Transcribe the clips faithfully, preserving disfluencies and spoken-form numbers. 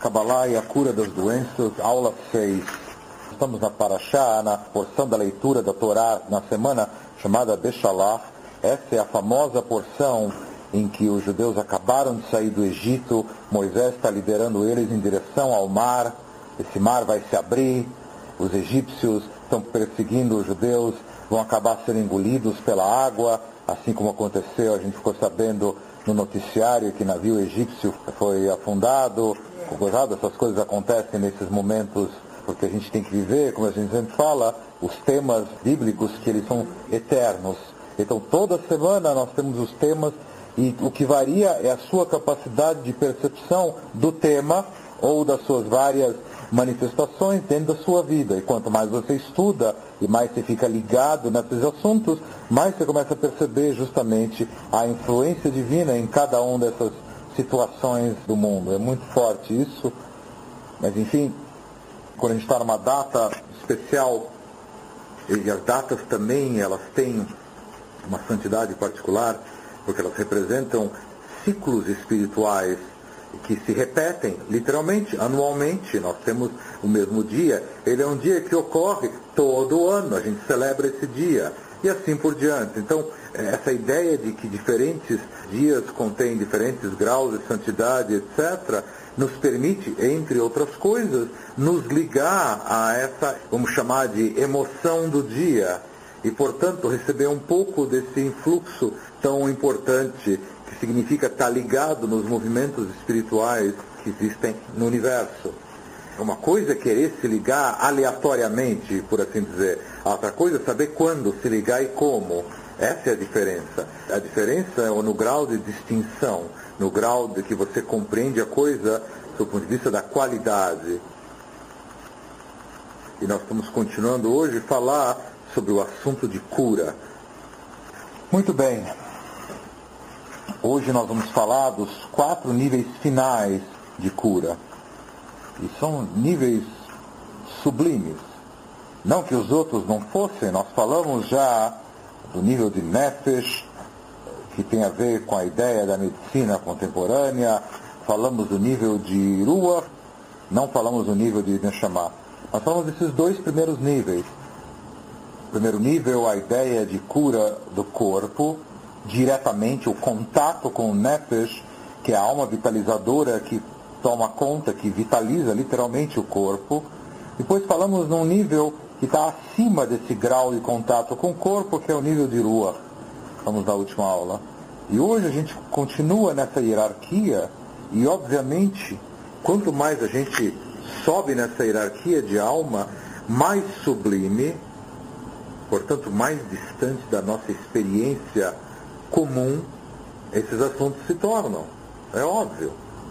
Kabbalah e a cura das doenças, aula seis. Estamos na Parashá, na porção da leitura da Torá, na semana chamada Beshalach. Essa é a famosa porção em que os judeus acabaram de sair do Egito. Moisés está liderando eles em direção ao mar. Esse mar vai se abrir. Os egípcios estão perseguindo os judeus, vão acabar sendo engolidos pela água, assim como aconteceu, a gente ficou sabendo no noticiário que navio egípcio foi afundado. Essas coisas acontecem nesses momentos porque a gente tem que viver, como a gente sempre fala, os temas bíblicos, que eles são eternos. Então toda semana nós temos os temas e o que varia é a sua capacidade de percepção do tema ou das suas várias manifestações dentro da sua vida. E quanto mais você estuda e mais você fica ligado nesses assuntos, mais você começa a perceber justamente a influência divina em cada uma dessas situações do mundo. É muito forte isso, mas enfim, quando a gente está numa data especial, e as datas também, elas têm uma santidade particular, porque elas representam ciclos espirituais que se repetem, literalmente, anualmente. Nós temos o mesmo dia, ele é um dia que ocorre todo ano, a gente celebra esse dia, e assim por diante. Então, essa ideia de que diferentes dias contêm diferentes graus de santidade, etcétera, nos permite, entre outras coisas, nos ligar a essa, vamos chamar de emoção do dia, e, portanto, receber um pouco desse influxo tão importante, que significa estar ligado nos movimentos espirituais que existem no universo. Uma coisa é querer se ligar aleatoriamente, por assim dizer. A outra coisa é saber quando se ligar e como. Essa é a diferença. A diferença é no grau de distinção, no grau de que você compreende a coisa do ponto de vista da qualidade. E nós estamos continuando hoje a falar sobre o assunto de cura. Muito bem. Hoje nós vamos falar dos quatro níveis finais de cura. E são níveis sublimes. Não que os outros não fossem, nós falamos já do nível de Nefesh, que tem a ver com a ideia da medicina contemporânea, falamos do nível de Ruach, não falamos do nível de Neshama. Nós falamos desses dois primeiros níveis. O primeiro nível, a ideia de cura do corpo, diretamente o contato com o Nefesh, que é a alma vitalizadora que toma conta, que vitaliza literalmente o corpo. Depois falamos num nível que está acima desse grau de contato com o corpo, que é o nível de Ruach. Vamos na última aula. E hoje a gente continua nessa hierarquia e, obviamente, quanto mais a gente sobe nessa hierarquia de alma, mais sublime, portanto, mais distante da nossa experiência comum, esses assuntos se tornam. É óbvio.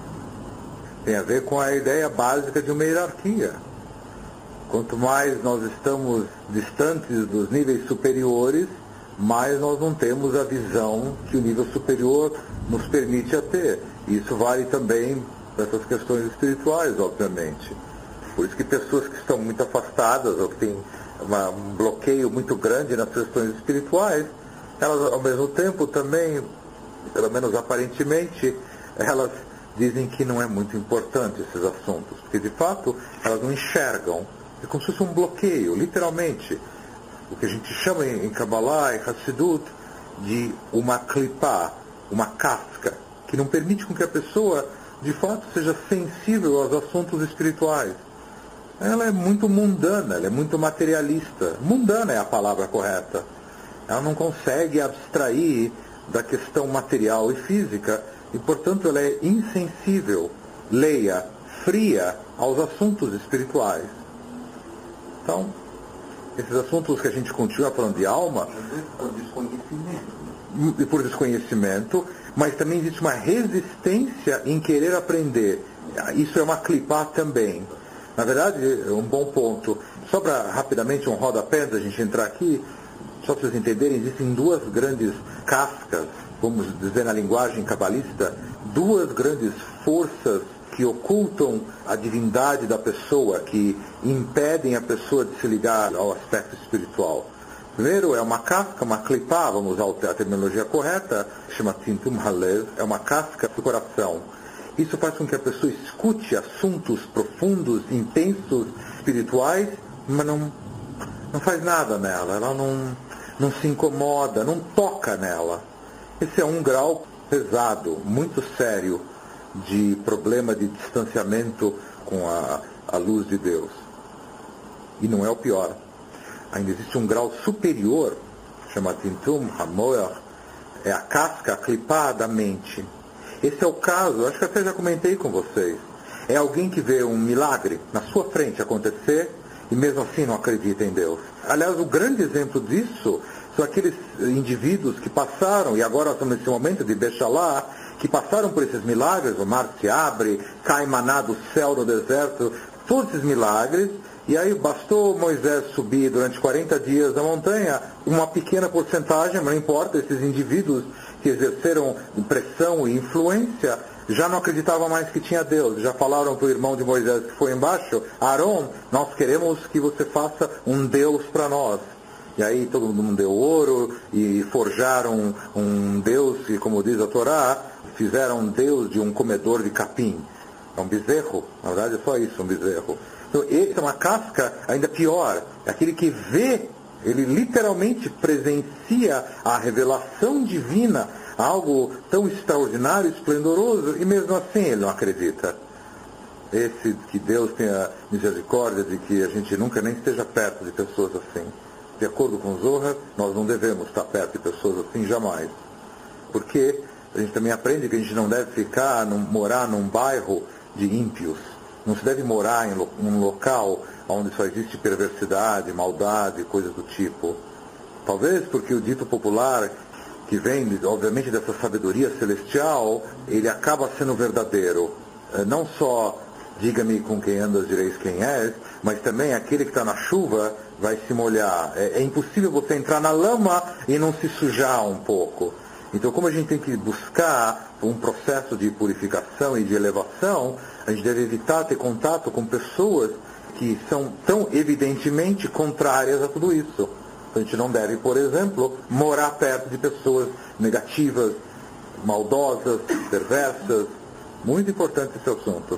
Tem a ver com a ideia básica de uma hierarquia. Quanto mais nós estamos distantes dos níveis superiores, mais nós não temos a visão que o nível superior nos permite a ter. E isso vale também para essas questões espirituais, obviamente. Por isso que pessoas que estão muito afastadas ou que têm uma, um bloqueio muito grande nas questões espirituais, elas ao mesmo tempo também, pelo menos aparentemente, elas dizem que não é muito importante esses assuntos, porque de fato elas não enxergam. É como se fosse um bloqueio, literalmente. O que a gente chama em Kabbalah e Hassidut de uma clipá, uma casca, que não permite com que a pessoa, de fato, seja sensível aos assuntos espirituais. Ela é muito mundana, ela é muito materialista. Mundana é a palavra correta. Ela não consegue abstrair da questão material e física, e, portanto, ela é insensível, leia, fria aos assuntos espirituais. Então, esses assuntos que a gente continua falando de alma, por desconhecimento. E por desconhecimento, mas também existe uma resistência em querer aprender. Isso é uma clipá também. Na verdade, é um bom ponto. Só para rapidamente um rodapé, da gente entrar aqui, só para vocês entenderem, existem duas grandes cascas, vamos dizer na linguagem cabalista, duas grandes forças que ocultam a divindade da pessoa, que impedem a pessoa de se ligar ao aspecto espiritual. Primeiro, é uma casca, uma clipá, vamos usar a terminologia correta, que chama Tintum Halev, é uma casca do coração. Isso faz com que a pessoa escute assuntos profundos, intensos, espirituais, mas não, não faz nada nela, ela não, não se incomoda, não toca nela. Esse é um grau pesado, muito sério, de problema de distanciamento com a, a luz de Deus. E não é o pior. Ainda existe um grau superior, chama Tintum Hamoer, é a casca, a clipar da mente. Esse é o caso, acho que até já comentei com vocês. É alguém que vê um milagre na sua frente acontecer e mesmo assim não acredita em Deus. Aliás, o grande exemplo disso são aqueles indivíduos que passaram, e agora estamos nesse momento de Bechalá, que passaram por esses milagres, o mar se abre, cai maná do céu no deserto, todos esses milagres, e aí bastou Moisés subir durante quarenta dias na montanha, uma pequena porcentagem, mas não importa, esses indivíduos que exerceram pressão e influência, já não acreditavam mais que tinha Deus, já falaram para o irmão de Moisés que foi embaixo, Arão, nós queremos que você faça um Deus para nós. E aí todo mundo deu ouro e forjaram um Deus, e como diz a Torá, fizeram um Deus de um comedor de capim. É um bezerro, na verdade é só isso, um bezerro. Então esse é uma casca ainda pior, é aquele que vê, ele literalmente presencia a revelação divina, algo tão extraordinário, esplendoroso, e mesmo assim ele não acredita. Esse, que Deus tenha misericórdia de que a gente nunca nem esteja perto de pessoas assim. De acordo com Zohar, nós não devemos estar perto de pessoas assim jamais. Porque a gente também aprende que a gente não deve ficar, num, morar num bairro de ímpios. Não se deve morar em lo, um local onde só existe perversidade, maldade, coisas do tipo. Talvez porque o dito popular, que vem, obviamente, dessa sabedoria celestial, ele acaba sendo verdadeiro. Não só diga-me com quem andas, direis quem és, mas também aquele que está na chuva vai se molhar. É, é impossível você entrar na lama e não se sujar um pouco. Então, como a gente tem que buscar um processo de purificação e de elevação, a gente deve evitar ter contato com pessoas que são tão evidentemente contrárias a tudo isso. A gente não deve, por exemplo, morar perto de pessoas negativas, maldosas, perversas. Muito importante esse assunto.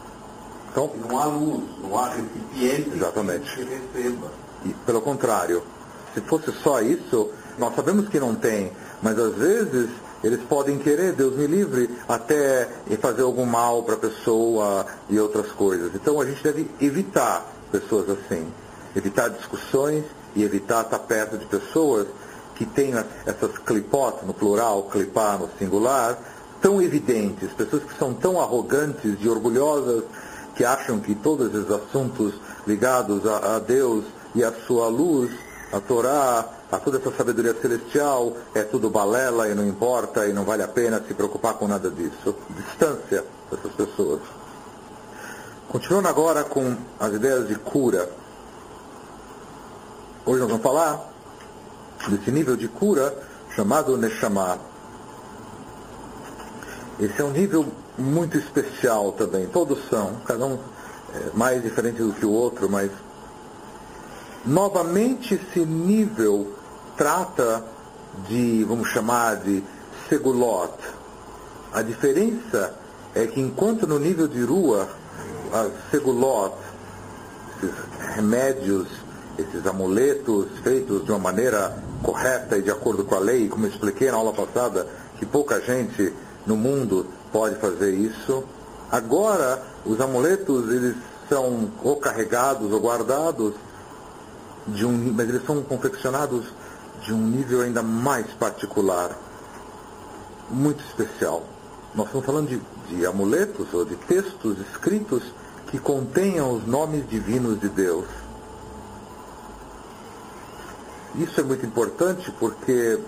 Então, não há luz, não há recipiente exatamente. que receba. E, pelo contrário, se fosse só isso, nós sabemos que não tem, mas às vezes eles podem querer, Deus me livre, até fazer algum mal para a pessoa e outras coisas. Então a gente deve evitar pessoas assim, evitar discussões e evitar estar perto de pessoas que tenham essas clipot, no plural, clipar no singular, tão evidentes, pessoas que são tão arrogantes e orgulhosas, que acham que todos esses assuntos ligados a, a Deus e a sua luz, a Torá, a toda essa sabedoria celestial, é tudo balela e não importa e não vale a pena se preocupar com nada disso. Distância dessas pessoas. Continuando agora com as ideias de cura. Hoje nós vamos falar desse nível de cura chamado Neshama. Esse é um nível muito especial também. Todos são, cada um é mais diferente do que o outro, mas novamente esse nível trata de, vamos chamar de segulot. A diferença é que enquanto no nível de Ruach, as segulot, esses remédios, esses amuletos feitos de uma maneira correta e de acordo com a lei, como eu expliquei na aula passada, que pouca gente no mundo pode fazer isso. Agora, os amuletos, eles são ou carregados ou guardados, de um, mas eles são confeccionados de um nível ainda mais particular, muito especial. Nós estamos falando de, de amuletos ou de textos escritos que contenham os nomes divinos de Deus. Isso é muito importante porque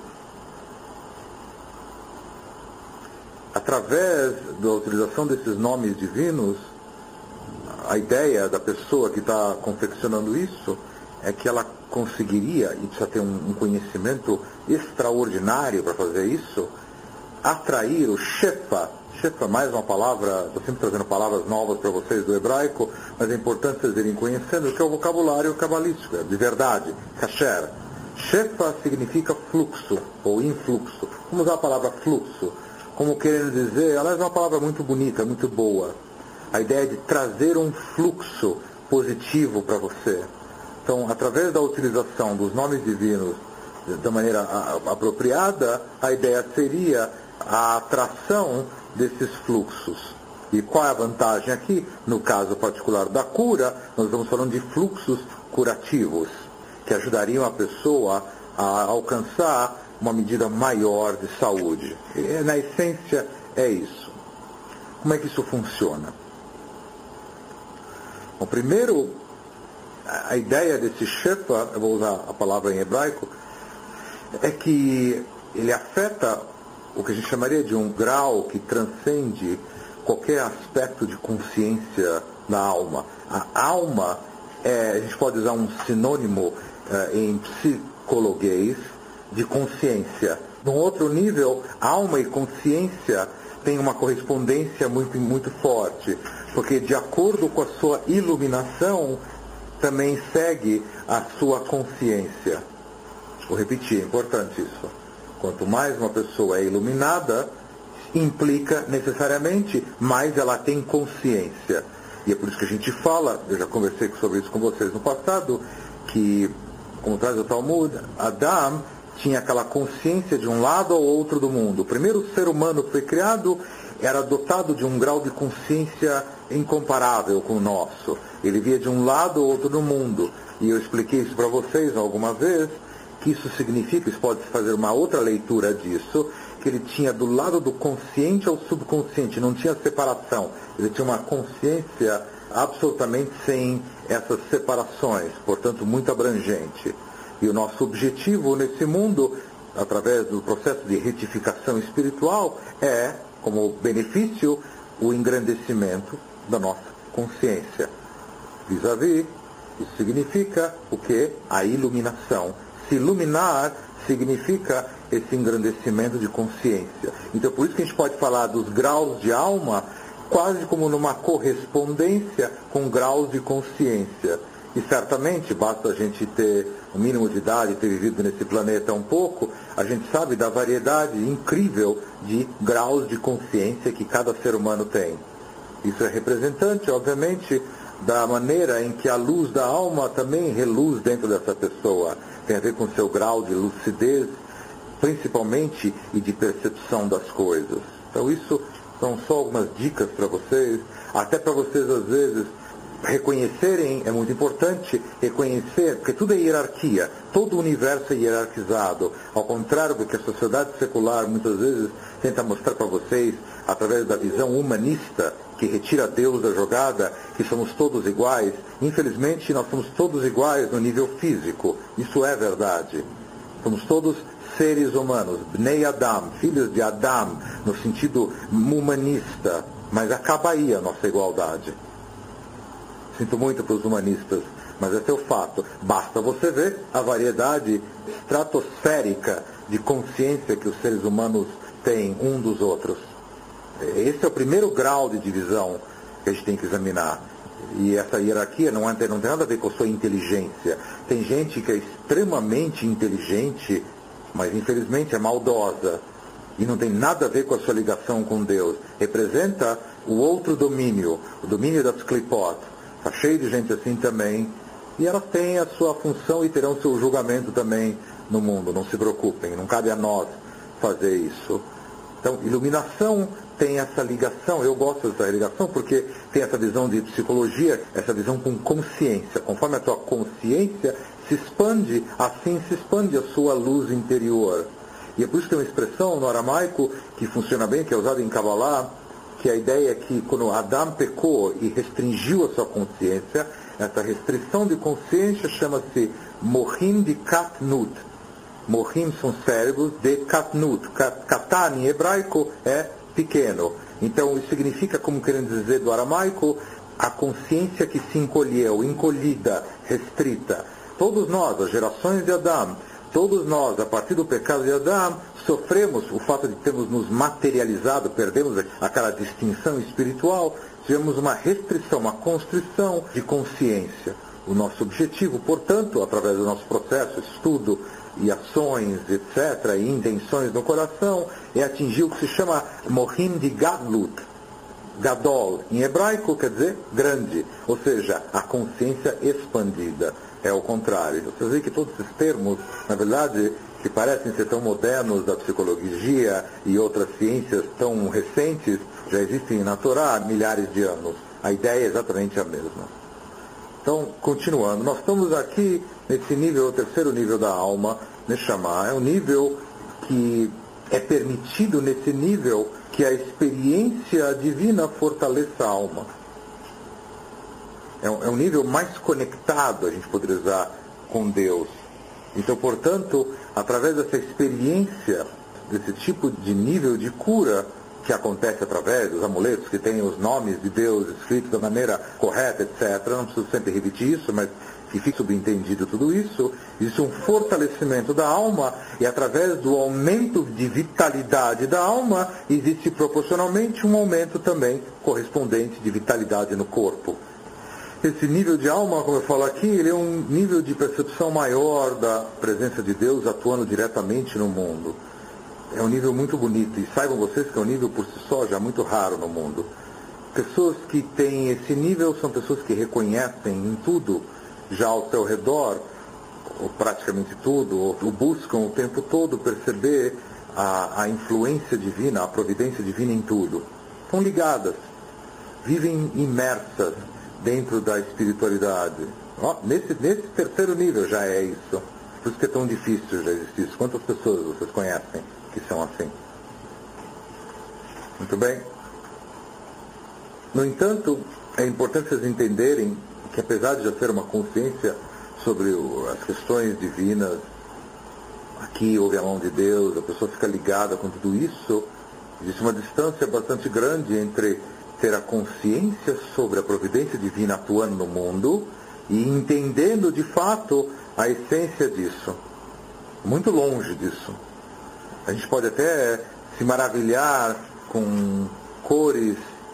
através da utilização desses nomes divinos, a ideia da pessoa que está confeccionando isso é que ela conseguiria, e precisa ter um, um conhecimento extraordinário para fazer isso, atrair o Shefa. Shefa, mais uma palavra, estou sempre trazendo palavras novas para vocês do hebraico, mas é importante vocês irem conhecendo, que é o vocabulário cabalístico, de verdade, kasher. Shefa significa fluxo, ou influxo. Vamos usar a palavra fluxo. como querendo dizer, aliás, é uma palavra muito bonita, muito boa, a ideia de trazer um fluxo positivo para você. Então, através da utilização dos nomes divinos da maneira apropriada, a ideia seria a atração desses fluxos. E qual é a vantagem aqui? No caso particular da cura, nós estamos falando de fluxos curativos, que ajudariam a pessoa a alcançar uma medida maior de saúde. E, na essência, é isso. Como é que isso funciona? Bom, primeiro, a ideia desse Shefa, eu vou usar a palavra em hebraico, é que ele afeta o que a gente chamaria de um grau que transcende qualquer aspecto de consciência na alma. A alma, é, a gente pode usar um sinônimo é, em psicologuês de consciência. Num outro nível, alma e consciência têm uma correspondência muito, muito forte, porque de acordo com a sua iluminação, também segue a sua consciência. Vou repetir, é importante isso. Quanto mais uma pessoa é iluminada, implica necessariamente mais ela tem consciência. E é por isso que a gente fala, eu já conversei sobre isso com vocês no passado, que, como traz o Talmud, Adam tinha aquela consciência de um lado ou outro do mundo. O primeiro ser humano que foi criado era dotado de um grau de consciência incomparável com o nosso. Ele via de um lado ou outro do mundo. E eu expliquei isso para vocês alguma vez, que isso significa, isso pode fazer uma outra leitura disso, que ele tinha do lado do consciente ao subconsciente, não tinha separação. Ele tinha uma consciência absolutamente sem essas separações, portanto muito abrangente. E o nosso objetivo nesse mundo, através do processo de retificação espiritual, é, como benefício, o engrandecimento da nossa consciência. Vis-à-vis, isso significa o quê? A iluminação. Se iluminar significa esse engrandecimento de consciência. Então, por isso que a gente pode falar dos graus de alma quase como numa correspondência com graus de consciência. E certamente, basta a gente ter o mínimo de idade, ter vivido nesse planeta um pouco, a gente sabe da variedade incrível de graus de consciência que cada ser humano tem. Isso é representante, obviamente, da maneira em que a luz da alma também reluz dentro dessa pessoa. Tem a ver com o seu grau de lucidez, principalmente, e de percepção das coisas. Então isso são só algumas dicas para vocês, até para vocês às vezes reconhecerem, é muito importante reconhecer, porque tudo é hierarquia, todo o universo é hierarquizado, ao contrário do que a sociedade secular muitas vezes tenta mostrar para vocês, através da visão humanista, que retira Deus da jogada, que somos todos iguais. Infelizmente, nós somos todos iguais no nível físico, isso é verdade. Somos todos seres humanos, Bnei Adam, filhos de Adam, no sentido humanista, mas acaba aí a nossa igualdade. Sinto muito para os humanistas, mas esse é o fato. Basta você ver a variedade estratosférica de consciência que os seres humanos têm um dos outros. Esse é o primeiro grau de divisão que a gente tem que examinar. E essa hierarquia não tem, não tem nada a ver com a sua inteligência. Tem gente que é extremamente inteligente, mas infelizmente é maldosa. E não tem nada a ver com a sua ligação com Deus. Representa o outro domínio, o domínio das clipot. Está cheio de gente assim também. E elas têm a sua função e terão seu julgamento também no mundo. Não se preocupem, não cabe a nós fazer isso. Então, iluminação tem essa ligação, eu gosto dessa ligação porque tem essa visão de psicologia, essa visão com consciência. Conforme a tua consciência se expande, assim se expande a sua luz interior. E é por isso que tem uma expressão no aramaico que funciona bem, que é usada em Kabbalah, que a ideia é que quando Adam pecou e restringiu a sua consciência, essa restrição de consciência chama-se Mohim de Katnut. Mohim são cérebros de Katnut. Katan em hebraico é pequeno. Então isso significa, como querendo dizer do aramaico, a consciência que se encolheu, encolhida, restrita. Todos nós, as gerações de Adam, todos nós, a partir do pecado de Adam, sofremos o fato de termos nos materializado, perdemos aquela distinção espiritual, tivemos uma restrição, uma constrição de consciência. O nosso objetivo, portanto, através do nosso processo, estudo e ações, etcétera, e intenções no coração, é atingir o que se chama Mohim de Gadlut. Gadol, em hebraico, quer dizer grande, ou seja, a consciência expandida. É o contrário. Vocês veem que todos esses termos, na verdade, que parecem ser tão modernos da psicologia e outras ciências tão recentes, já existem na Torá há milhares de anos. A ideia é exatamente a mesma. Então, continuando, nós estamos aqui nesse nível, o terceiro nível da alma, Neshama. É um nível que é permitido nesse nível que a experiência divina fortaleça a alma. É um, é um nível mais conectado, a gente poderia usar, com Deus. Então, portanto, através dessa experiência, desse tipo de nível de cura, que acontece através dos amuletos, que têm os nomes de Deus escritos da maneira correta, etcétera. Não preciso sempre repetir isso, mas que fique subentendido tudo isso. Existe um fortalecimento da alma, e através do aumento de vitalidade da alma, existe proporcionalmente um aumento também correspondente de vitalidade no corpo. Esse nível de alma, como eu falo aqui, ele é um nível de percepção maior da presença de Deus atuando diretamente no mundo. É um nível muito bonito, e saibam vocês que é um nível por si só já muito raro no mundo. Pessoas que têm esse nível são pessoas que reconhecem em tudo, já ao seu redor, ou praticamente tudo, ou buscam o tempo todo perceber a, a influência divina, a providência divina em tudo. Estão ligadas, vivem imersas dentro da espiritualidade. Ó, nesse, nesse terceiro nível já é isso. Por isso que é tão difícil já existir isso. Quantas pessoas vocês conhecem que são assim? Muito bem. No entanto, é importante vocês entenderem que, apesar de já ter uma consciência sobre o, as questões divinas, aqui houve a mão de Deus, a pessoa fica ligada com tudo isso, existe uma distância bastante grande entre ter a consciência sobre a providência divina atuando no mundo e entendendo de fato a essência disso. Muito longe disso. A gente pode até se maravilhar com cores,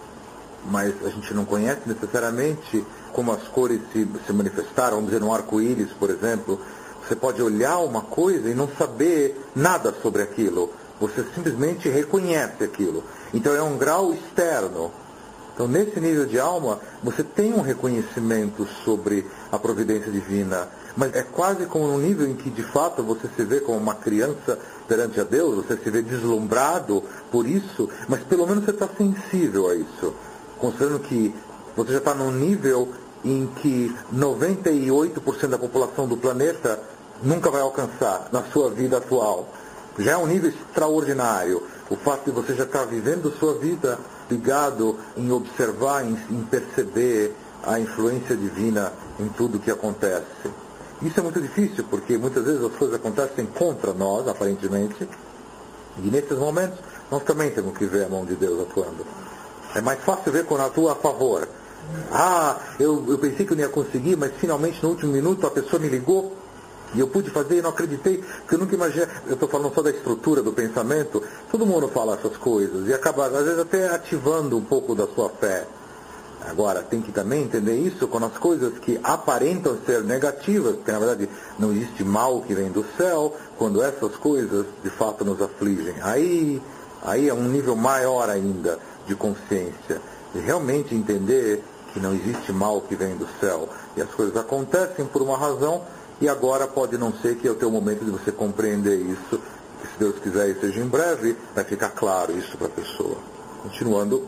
mas a gente não conhece necessariamente como as cores se, se manifestaram. Vamos dizer, no arco-íris, por exemplo. Você pode olhar uma coisa e não saber nada sobre aquilo. Você simplesmente reconhece aquilo. Então é um grau externo. Então, nesse nível de alma, você tem um reconhecimento sobre a providência divina, mas é quase como um nível em que, de fato, você se vê como uma criança perante a Deus, você se vê deslumbrado por isso, mas pelo menos você está sensível a isso, considerando que você já está num nível em que noventa e oito por cento da população do planeta nunca vai alcançar na sua vida atual. Já é um nível extraordinário. O fato de você já estar vivendo sua vida ligado em observar, em, em perceber a influência divina em tudo que acontece. Isso é muito difícil, porque muitas vezes as coisas acontecem contra nós, aparentemente, e nesses momentos nós também temos que ver a mão de Deus atuando. É mais fácil ver quando atua a favor. Ah, eu, eu pensei que eu não ia conseguir, mas finalmente no último minuto a pessoa me ligou, e eu pude fazer e não acreditei, porque eu nunca imaginei. Eu estou falando só da estrutura do pensamento. Todo mundo fala essas coisas e acaba, às vezes, até ativando um pouco da sua fé. Agora, tem que também entender isso quando as coisas que aparentam ser negativas, porque na verdade não existe mal que vem do céu, quando essas coisas de fato nos afligem. Aí, aí é um nível maior ainda de consciência. De realmente entender que não existe mal que vem do céu. E as coisas acontecem por uma razão. E agora pode não ser que é o teu momento de você compreender isso, que se Deus quiser e seja em breve, vai ficar claro isso para a pessoa. Continuando.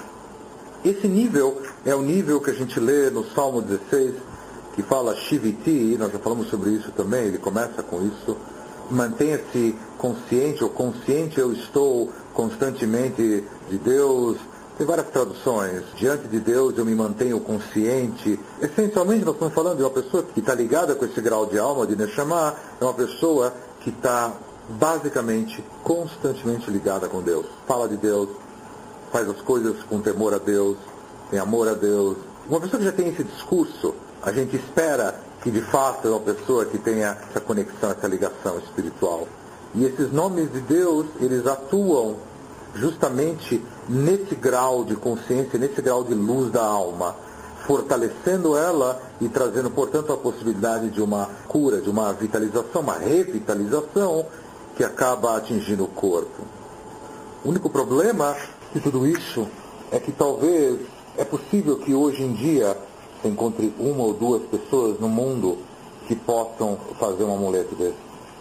Esse nível é o nível que a gente lê no Salmo dezesseis, que fala Shiviti, nós já falamos sobre isso também, ele começa com isso. Mantenha-se consciente ou consciente eu estou constantemente de Deus. Tem várias traduções. Diante de Deus eu me mantenho consciente. Essencialmente nós estamos falando de uma pessoa que está ligada com esse grau de alma, de Neshama, é uma pessoa que está basicamente, constantemente ligada com Deus. Fala de Deus, faz as coisas com temor a Deus, tem amor a Deus. Uma pessoa que já tem esse discurso, a gente espera que de fato é uma pessoa que tenha essa conexão, essa ligação espiritual. E esses nomes de Deus, eles atuam justamente nesse grau de consciência, nesse grau de luz da alma, fortalecendo ela e trazendo, portanto, a possibilidade de uma cura, de uma vitalização, uma revitalização que acaba atingindo o corpo. O único problema de tudo isso é que talvez é possível que hoje em dia se encontre uma ou duas pessoas no mundo que possam fazer um amuleto desse.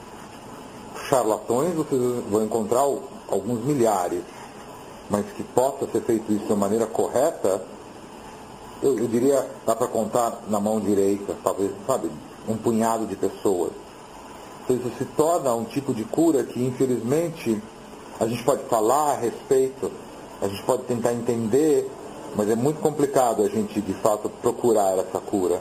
Charlatões vocês vão encontrar alguns milhares, mas que possa ser feito isso de maneira correta, eu, eu diria, dá para contar na mão direita, talvez, sabe, um punhado de pessoas. Então isso se torna um tipo de cura que, infelizmente, a gente pode falar a respeito, a gente pode tentar entender, mas é muito complicado a gente, de fato, procurar essa cura.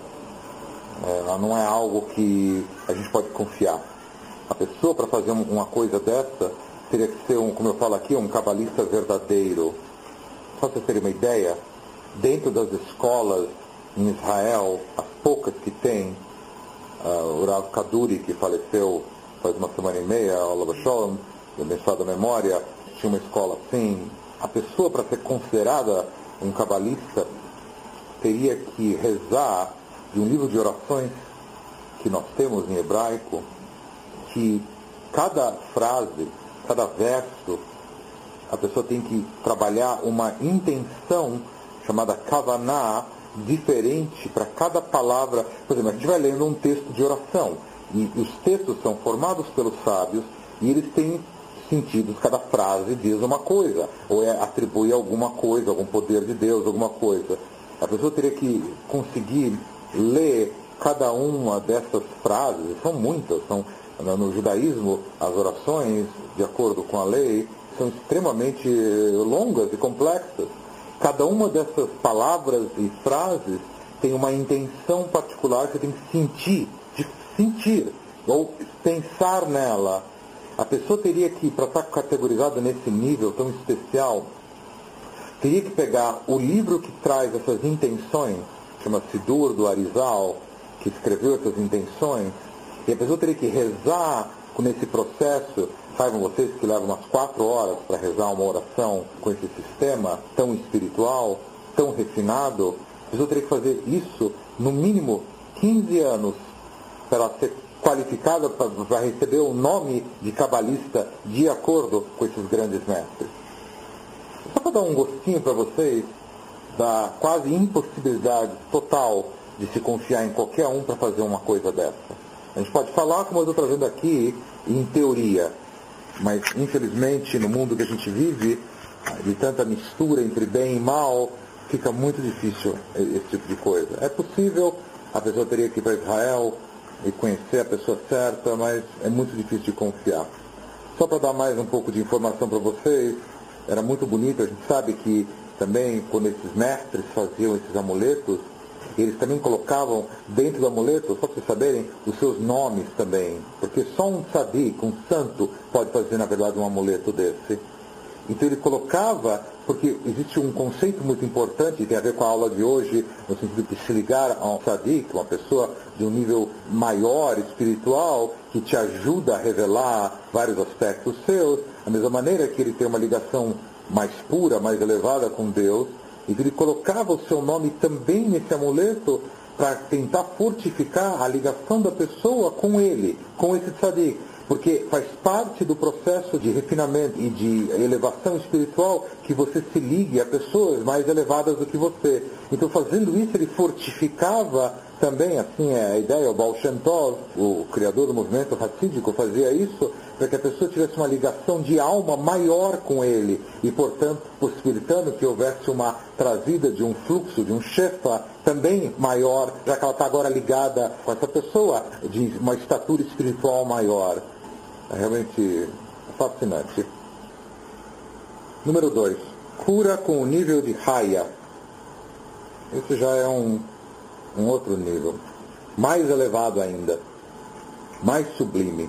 É, não é algo que a gente pode confiar. A pessoa, para fazer uma coisa dessa, teria que ser, um, como eu falo aqui, um cabalista verdadeiro. Só para vocês terem uma ideia, dentro das escolas em Israel, as poucas que tem, uh, o Rav Kaduri, que faleceu faz uma semana e meia, o Olav Sholom, de abençoada memória, tinha uma escola assim. A pessoa, para ser considerada um cabalista, teria que rezar de um livro de orações que nós temos em hebraico, que cada frase, cada verso, a pessoa tem que trabalhar uma intenção chamada kavaná diferente para cada palavra. Por exemplo, a gente vai lendo um texto de oração, e os textos são formados pelos sábios, e eles têm sentidos, cada frase diz uma coisa, ou é, atribui alguma coisa, algum poder de Deus, alguma coisa. A pessoa teria que conseguir ler cada uma dessas frases, são muitas, são, no judaísmo, as orações, de acordo com a lei, são extremamente longas e complexas. Cada uma dessas palavras e frases tem uma intenção particular que você tem que sentir, de sentir, ou pensar nela. A pessoa teria que, para estar categorizada nesse nível tão especial, teria que pegar o livro que traz essas intenções, chama Sidur do Arizal, que escreveu essas intenções, e a pessoa teria que rezar com esse processo. Saibam vocês que leva umas quatro horas para rezar uma oração com esse sistema tão espiritual, tão refinado. A pessoa teria que fazer isso no mínimo quinze anos para ela ser qualificada para receber o nome de cabalista de acordo com esses grandes mestres. Só para dar um gostinho para vocês da quase impossibilidade total de se confiar em qualquer um para fazer uma coisa dessa. A gente pode falar, como eu estou trazendo aqui, em teoria, mas infelizmente no mundo que a gente vive, de tanta mistura entre bem e mal, fica muito difícil esse tipo de coisa. É possível, a pessoa teria que ir para Israel e conhecer a pessoa certa, mas é muito difícil de confiar. Só para dar mais um pouco de informação para vocês, era muito bonito, a gente sabe que também quando esses mestres faziam esses amuletos, eles também colocavam dentro do amuleto, só para vocês saberem, os seus nomes também, porque só um tzadik, um santo, pode fazer na verdade um amuleto desse. Então ele colocava, porque existe um conceito muito importante, tem a ver com a aula de hoje, no sentido de se ligar a um tzadik, uma pessoa de um nível maior, espiritual, que te ajuda a revelar vários aspectos seus, da mesma maneira que ele tem uma ligação mais pura, mais elevada com Deus. Então ele colocava o seu nome também nesse amuleto para tentar fortificar a ligação da pessoa com ele, com esse tzadik. Porque faz parte do processo de refinamento e de elevação espiritual que você se ligue a pessoas mais elevadas do que você. Então, fazendo isso, ele fortificava também, assim é a ideia, o Baal Shem Tov, o criador do movimento hassídico, fazia isso para que a pessoa tivesse uma ligação de alma maior com ele e, portanto, possibilitando que houvesse uma trazida de um fluxo, de um shefa também maior, já que ela está agora ligada com essa pessoa de uma estatura espiritual maior. É realmente fascinante. Número dois. Cura com o nível de Haya. Esse já é um, um outro nível. Mais elevado ainda. Mais sublime.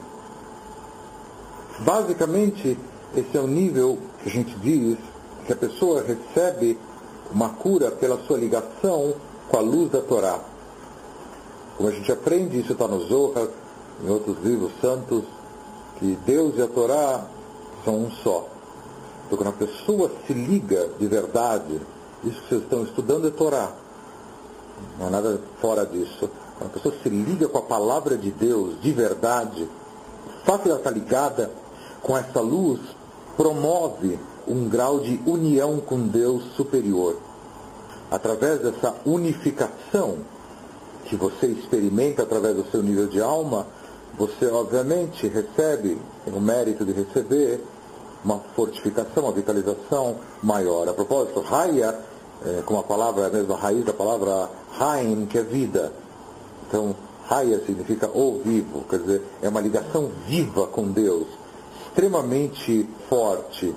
Basicamente, esse é o nível que a gente diz que a pessoa recebe uma cura pela sua ligação com a luz da Torá. Como a gente aprende, isso está no Zohar, em outros livros santos, que Deus e a Torá são um só. Então, quando a pessoa se liga de verdade, isso que vocês estão estudando é Torá. Não é nada fora disso. Quando a pessoa se liga com a palavra de Deus de verdade, o fato de ela estar ligada com essa luz promove um grau de união com Deus superior. Através dessa unificação que você experimenta através do seu nível de alma, você obviamente recebe, tem o mérito de receber, uma fortificação, uma vitalização maior. A propósito, Raya, é, como a palavra, a mesma raiz da palavra Haim, que é vida. Então, Raya significa o vivo, quer dizer, é uma ligação viva com Deus, extremamente forte.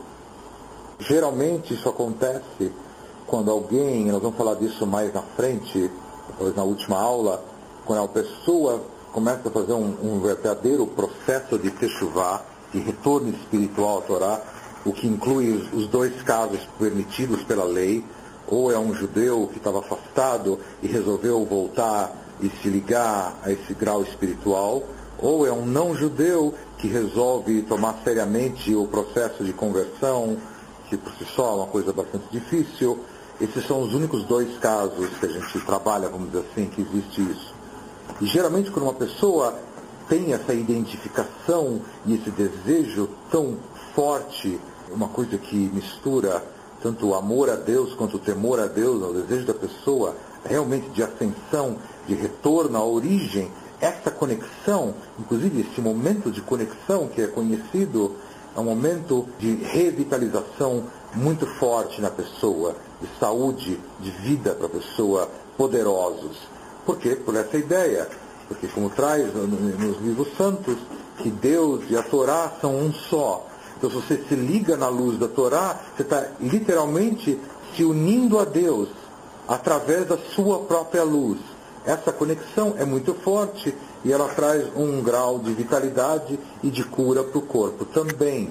Geralmente isso acontece quando alguém, nós vamos falar disso mais na frente, depois na última aula, quando a pessoa começa a fazer um, um verdadeiro processo de teshuvá, de retorno espiritual à Torá, o que inclui os, os dois casos permitidos pela lei, ou é um judeu que estava afastado e resolveu voltar e se ligar a esse grau espiritual, ou é um não judeu que resolve tomar seriamente o processo de conversão, que por si só é uma coisa bastante difícil. Esses são os únicos dois casos que a gente trabalha, vamos dizer assim, que existe isso. E geralmente quando uma pessoa tem essa identificação e esse desejo tão forte, uma coisa que mistura tanto o amor a Deus quanto o temor a Deus, o desejo da pessoa realmente de ascensão, de retorno à origem, essa conexão, inclusive esse momento de conexão que é conhecido, é um momento de revitalização muito forte na pessoa, de saúde, de vida para a pessoa, poderosos. Por quê? Por essa ideia. Porque como traz nos livros santos, que Deus e a Torá são um só. Então se você se liga na luz da Torá, você está literalmente se unindo a Deus através da sua própria luz. Essa conexão é muito forte e ela traz um grau de vitalidade e de cura para o corpo também.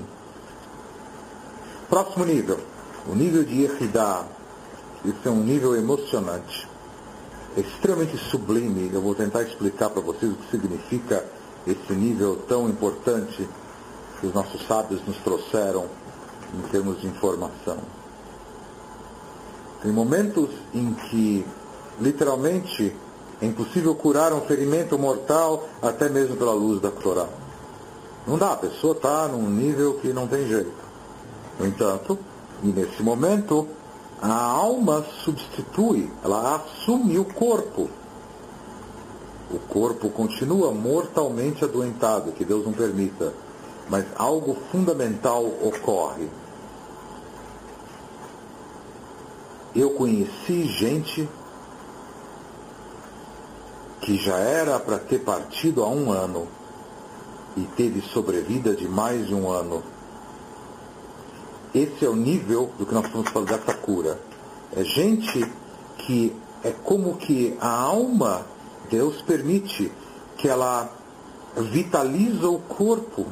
Próximo nível, o nível de Yehidah. Isso é um nível emocionante. É extremamente sublime. Eu vou tentar explicar para vocês o que significa esse nível tão importante que os nossos sábios nos trouxeram em termos de informação. Tem momentos em que, literalmente, é impossível curar um ferimento mortal até mesmo pela luz da Torá. Não dá, a pessoa está num nível que não tem jeito. No entanto, e nesse momento, a alma substitui, ela assume o corpo. O corpo continua mortalmente adoentado, que Deus não permita, mas algo fundamental ocorre. Eu conheci gente que já era para ter partido há um ano e teve sobrevida de mais de um ano. Esse é o nível do que nós estamos falando dessa cura. É gente que é como que a alma, Deus permite que ela vitaliza o corpo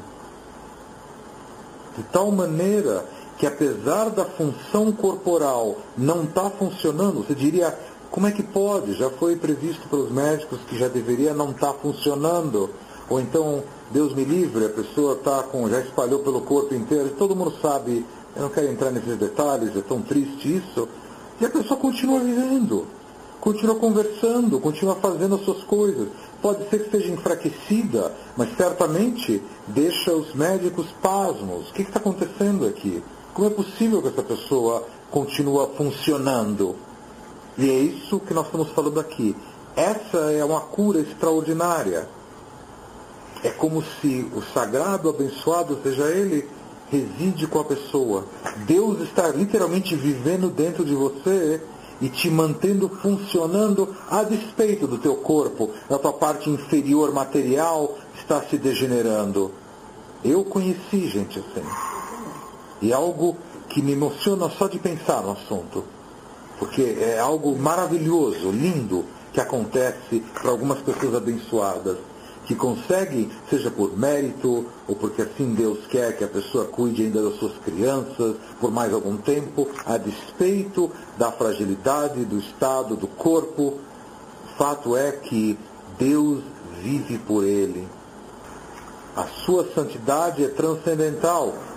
de tal maneira que apesar da função corporal não estar funcionando, você diria, como é que pode? Já foi previsto pelos médicos que já deveria não estar funcionando. Ou então, Deus me livre, a pessoa tá com, já espalhou pelo corpo inteiro, e todo mundo sabe, eu não quero entrar nesses detalhes, é tão triste isso. E a pessoa continua vivendo, continua conversando, continua fazendo as suas coisas. Pode ser que esteja enfraquecida, mas certamente deixa os médicos pasmos. O que está acontecendo aqui? Como é possível que essa pessoa continue funcionando? E é isso que nós estamos falando aqui. Essa é uma cura extraordinária. É como se o sagrado, abençoado, seja ele, reside com a pessoa. Deus está literalmente vivendo dentro de você e te mantendo funcionando a despeito do teu corpo. A tua parte inferior material está se degenerando. Eu conheci gente assim. E é algo que me emociona só de pensar no assunto. Porque é algo maravilhoso, lindo, que acontece para algumas pessoas abençoadas, que conseguem, seja por mérito, ou porque assim Deus quer que a pessoa cuide ainda das suas crianças por mais algum tempo, a despeito da fragilidade do estado do corpo. O fato é que Deus vive por ele. A sua santidade é transcendental.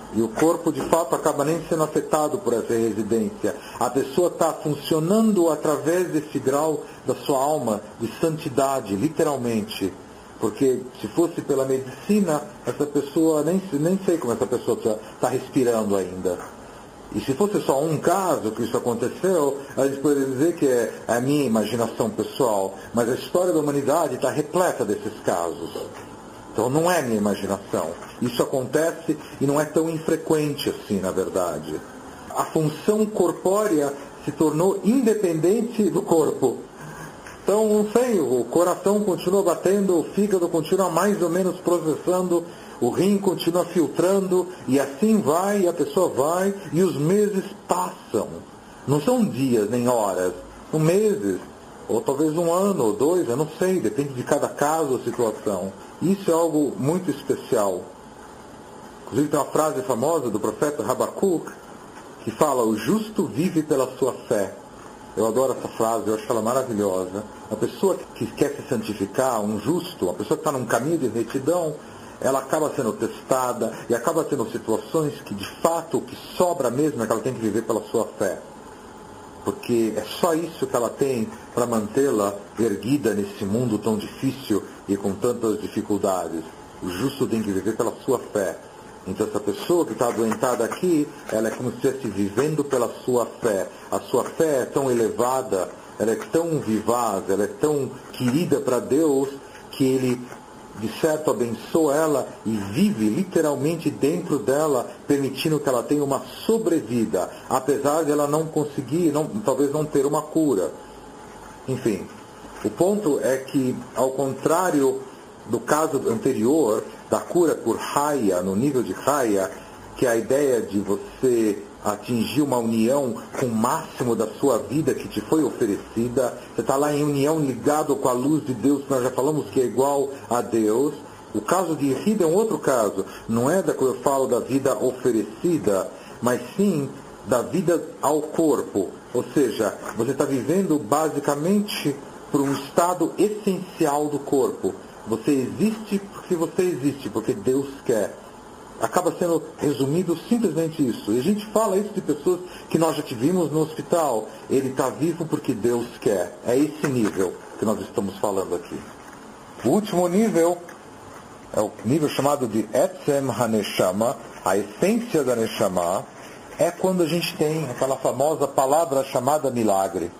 E o corpo, de fato, acaba nem sendo afetado por essa residência. A pessoa está funcionando através desse grau da sua alma de santidade, literalmente. Porque se fosse pela medicina, essa pessoa, nem, nem sei como essa pessoa está respirando ainda. E se fosse só um caso que isso aconteceu, a gente poderia dizer que é a minha imaginação pessoal. Mas a história da humanidade está repleta desses casos. Então não é minha imaginação. Isso acontece e não é tão infrequente assim, na verdade. A função corpórea se tornou independente do corpo. Então, não sei, o coração continua batendo, o fígado continua mais ou menos processando, o rim continua filtrando, e assim vai, e a pessoa vai, e os meses passam. Não são dias nem horas, são meses, ou talvez um ano, ou dois, eu não sei, depende de cada caso ou situação. Isso é algo muito especial. Inclusive tem uma frase famosa do profeta Habacuc, que fala, o justo vive pela sua fé. Eu adoro essa frase, eu acho ela maravilhosa. A pessoa que quer se santificar, um justo, uma pessoa que está num caminho de retidão, ela acaba sendo testada e acaba tendo situações que, de fato, o que sobra mesmo é que ela tem que viver pela sua fé. Porque é só isso que ela tem para mantê-la erguida nesse mundo tão difícil e com tantas dificuldades. O justo tem que viver pela sua fé. Então essa pessoa que está adoentada aqui, ela é como se estivesse vivendo pela sua fé. A sua fé é tão elevada, ela é tão vivaz, ela é tão querida para Deus, que Ele, de certo, abençoa ela e vive literalmente dentro dela, permitindo que ela tenha uma sobrevida, apesar de ela não conseguir, não, talvez não ter uma cura. Enfim, o ponto é que, ao contrário do caso anterior, da cura por Raya, no nível de Raya, que é a ideia de você atingir uma união com o máximo da sua vida que te foi oferecida, você está lá em união ligado com a luz de Deus, que nós já falamos que é igual a Deus. O caso de Irida é um outro caso, não é da que eu falo da vida oferecida, mas sim da vida ao corpo, ou seja, você está vivendo basicamente por um estado essencial do corpo. Você existe porque você existe, porque Deus quer. Acaba sendo resumido simplesmente isso. E a gente fala isso de pessoas que nós já tivemos no hospital. Ele está vivo porque Deus quer. É esse nível que nós estamos falando aqui. O último nível é o nível chamado de Etzem HaNeshama, a essência da Neshama, é quando a gente tem aquela famosa palavra chamada milagre.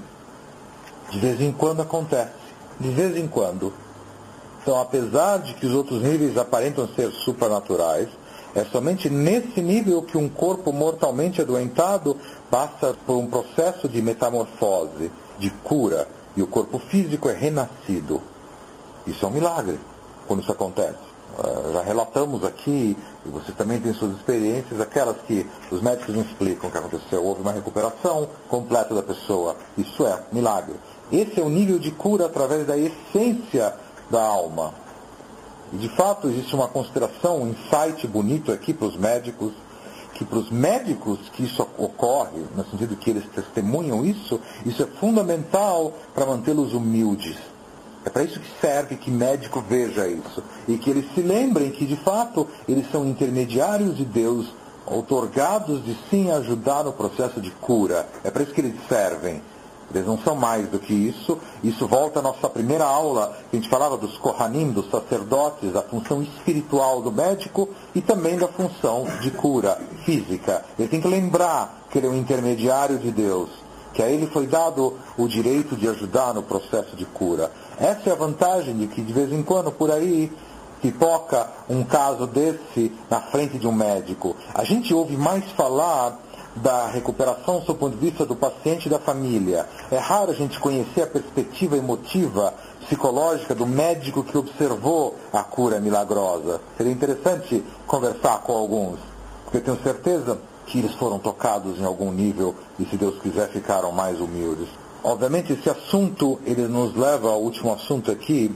De vez em quando acontece. De vez em quando. Então, apesar de que os outros níveis aparentam ser supernaturais, é somente nesse nível que um corpo mortalmente adoentado passa por um processo de metamorfose, de cura, e o corpo físico é renascido. Isso é um milagre, quando isso acontece. Uh, já relatamos aqui, e você também tem suas experiências, aquelas que os médicos não explicam o que aconteceu. Houve uma recuperação completa da pessoa. Isso é milagre. Esse é o nível de cura através da essência da alma. E de fato existe uma consideração, um insight bonito aqui para os médicos, que para os médicos que isso ocorre, no sentido que eles testemunham isso, isso é fundamental para mantê-los humildes. É para isso que serve que médico veja isso. E que eles se lembrem que de fato eles são intermediários de Deus, outorgados de sim ajudar no processo de cura. É para isso que eles servem. Eles não são mais do que isso. Isso volta à nossa primeira aula, que a gente falava dos Kohanim, dos sacerdotes, a função espiritual do médico e também da função de cura física. Ele tem que lembrar que ele é um intermediário de Deus, que a ele foi dado o direito de ajudar no processo de cura. Essa é a vantagem de que de vez em quando por aí pipoca um caso desse na frente de um médico. A gente ouve mais falar da recuperação sob o ponto de vista do paciente e da família. É raro a gente conhecer a perspectiva emotiva, psicológica do médico que observou a cura milagrosa. Seria interessante conversar com alguns, porque eu tenho certeza que eles foram tocados em algum nível e, se Deus quiser, ficaram mais humildes. Obviamente, esse assunto, ele nos leva ao último assunto aqui,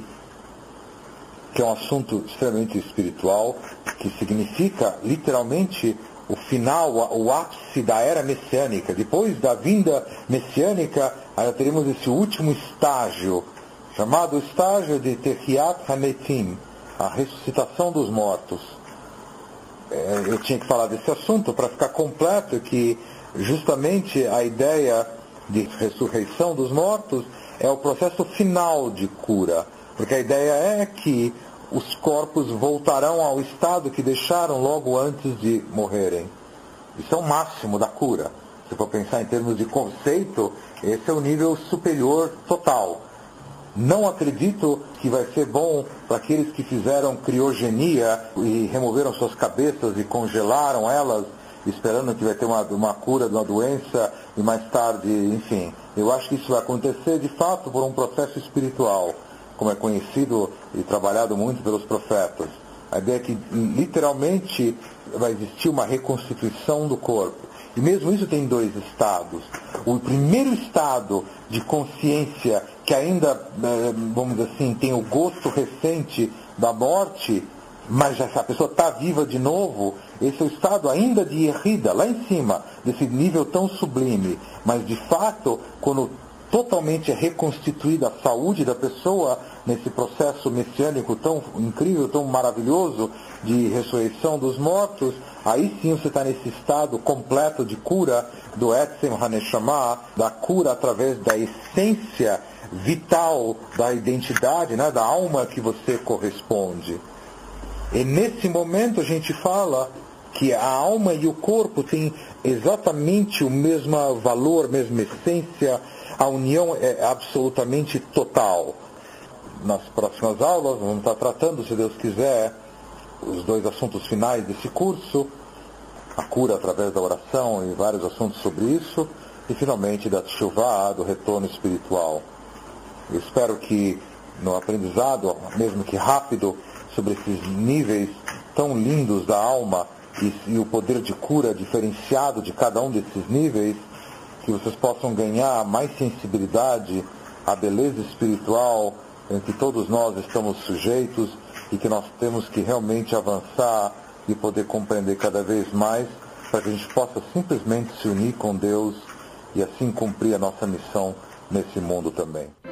que é um assunto extremamente espiritual, que significa, literalmente, o final, o ápice da era messiânica. Depois da vinda messiânica, aí teremos esse último estágio, chamado estágio de Tehiat HaMetim, a ressuscitação dos mortos. é, eu tinha que falar desse assunto para ficar completo, que justamente a ideia de ressurreição dos mortos é o processo final de cura, porque a ideia é que os corpos voltarão ao estado que deixaram logo antes de morrerem. Isso é o máximo da cura. Se for pensar em termos de conceito, esse é o nível superior total. Não acredito que vai ser bom para aqueles que fizeram criogenia e removeram suas cabeças e congelaram elas, esperando que vai ter uma, uma cura de uma doença e mais tarde, enfim. Eu acho que isso vai acontecer de fato por um processo espiritual, como é conhecido e trabalhado muito pelos profetas. A ideia é que literalmente vai existir uma reconstituição do corpo. E mesmo isso tem dois estados. O primeiro estado de consciência, que ainda, vamos dizer assim, tem o gosto recente da morte, mas já, a pessoa está viva de novo, esse é o estado ainda de errida, lá em cima, desse nível tão sublime. Mas, de fato, quando totalmente é reconstituída a saúde da pessoa, nesse processo messiânico tão incrível, tão maravilhoso, de ressurreição dos mortos, aí sim você está nesse estado completo de cura do Etzem Haneshama, da cura através da essência vital da identidade, né, da alma que você corresponde. E nesse momento a gente fala que a alma e o corpo têm exatamente o mesmo valor, mesma essência, a união é absolutamente total. Nas próximas aulas vamos estar tratando, se Deus quiser, os dois assuntos finais desse curso, a cura através da oração e vários assuntos sobre isso, e finalmente da Teshuvah, do retorno espiritual. Eu espero que no aprendizado, mesmo que rápido, sobre esses níveis tão lindos da alma e, e o poder de cura diferenciado de cada um desses níveis, que vocês possam ganhar mais sensibilidade à beleza espiritual em que todos nós estamos sujeitos e que nós temos que realmente avançar e poder compreender cada vez mais para que a gente possa simplesmente se unir com Deus e assim cumprir a nossa missão nesse mundo também.